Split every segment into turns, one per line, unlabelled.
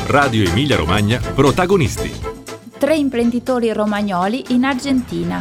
Radio Emilia Romagna, protagonisti.
3 imprenditori romagnoli in Argentina.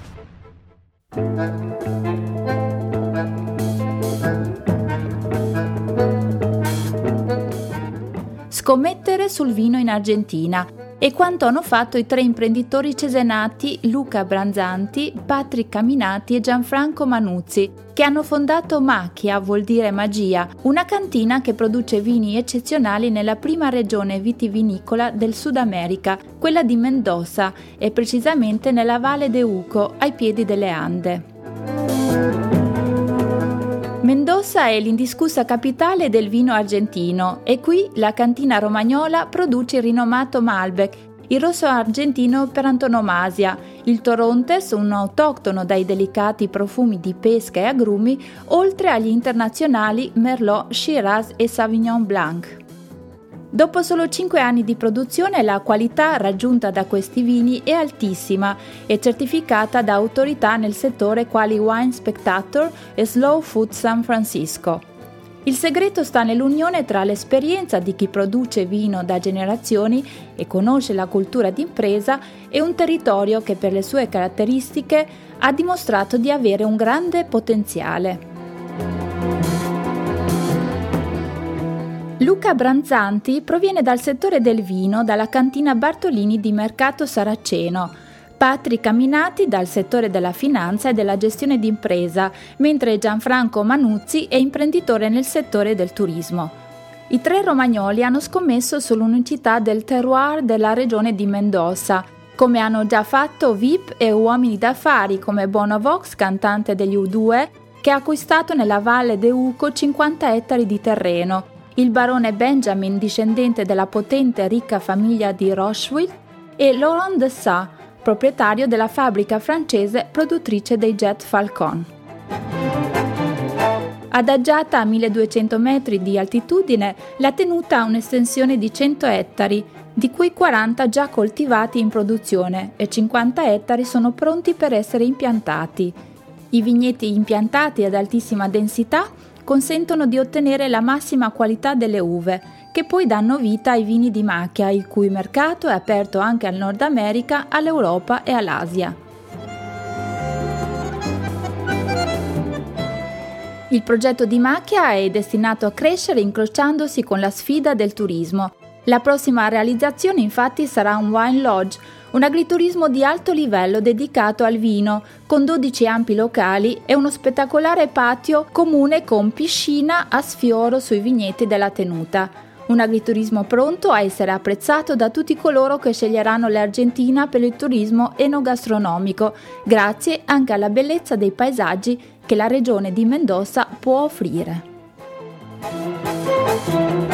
Scommettere sul vino in Argentina è quanto hanno fatto i 3 imprenditori cesenati Luca Branzanti, Patrick Caminati e Gianfranco Manuzzi, che hanno fondato Macchia, vuol dire magia, una cantina che produce vini eccezionali nella prima regione vitivinicola del Sud America, quella di Mendoza, e precisamente nella Valle de Uco, ai piedi delle Ande. Mendoza è l'indiscussa capitale del vino argentino e qui la cantina romagnola produce il rinomato Malbec, il rosso argentino per antonomasia, il Torontes, un autoctono dai delicati profumi di pesca e agrumi, oltre agli internazionali Merlot, Shiraz e Sauvignon Blanc. Dopo solo 5 anni di produzione, la qualità raggiunta da questi vini è altissima e certificata da autorità nel settore quali Wine Spectator e Slow Food San Francisco. Il segreto sta nell'unione tra l'esperienza di chi produce vino da generazioni e conosce la cultura d'impresa e un territorio che per le sue caratteristiche ha dimostrato di avere un grande potenziale. Luca Branzanti proviene dal settore del vino, dalla cantina Bartolini di Mercato Saraceno. Patrick Caminati dal settore della finanza e della gestione d'impresa, mentre Gianfranco Manuzzi è imprenditore nel settore del turismo. I 3 romagnoli hanno scommesso sull'unicità del terroir della regione di Mendoza, come hanno già fatto VIP e uomini d'affari come Bono Vox, cantante degli U2, che ha acquistato nella Valle de Uco 50 ettari di terreno, il barone Benjamin, discendente della potente e ricca famiglia di Rocheville, e Laurent Dessat, proprietario della fabbrica francese produttrice dei Jet Falcon. Adagiata a 1200 metri di altitudine, la tenuta ha un'estensione di 100 ettari, di cui 40 già coltivati in produzione e 50 ettari sono pronti per essere impiantati. I vigneti impiantati ad altissima densità consentono di ottenere la massima qualità delle uve, che poi danno vita ai vini di Macchia, il cui mercato è aperto anche al Nord America, all'Europa e all'Asia. Il progetto di Macchia è destinato a crescere incrociandosi con la sfida del turismo. La prossima realizzazione infatti sarà un wine lodge, un agriturismo di alto livello dedicato al vino, con 12 ampi locali e uno spettacolare patio comune con piscina a sfioro sui vigneti della tenuta. Un agriturismo pronto a essere apprezzato da tutti coloro che sceglieranno l'Argentina per il turismo enogastronomico, grazie anche alla bellezza dei paesaggi che la regione di Mendoza può offrire.